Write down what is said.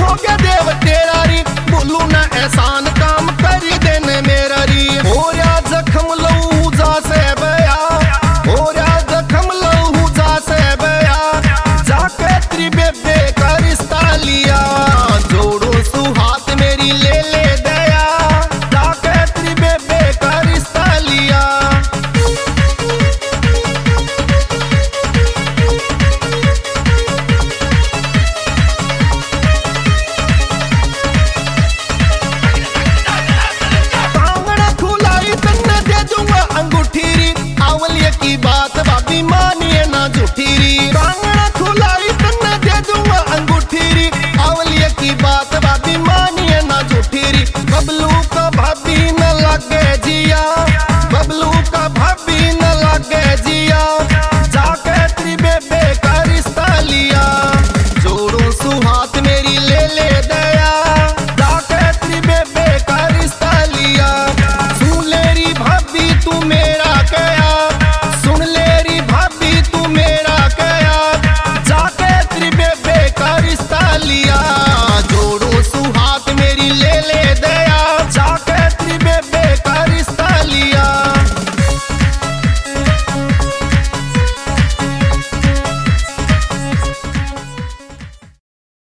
हो गया देव तेरा री, बोलू ना एहसान काम करी देने मेरा री। हो रहा जख्म लहू जा से बया, हो रहा जख्म लहू जा से बया, जाके तेरी बेबे का रिश्ता लिया, जोड़ो सु हाथ मेरी ले ले दया, जाके तेरी बेबे का रिश्ता लिया। की बात भाभी मानिए ना झूठी री, कांगड़ा खुलाई तन्ने दे दूंगा अंगूठी री, आवलिए की बात भाभी मानिए ना झूठी री। बबलू का भाभी न लगे जिया, बबलू का भाभी न लगे जिया, जाके तेरी बेबे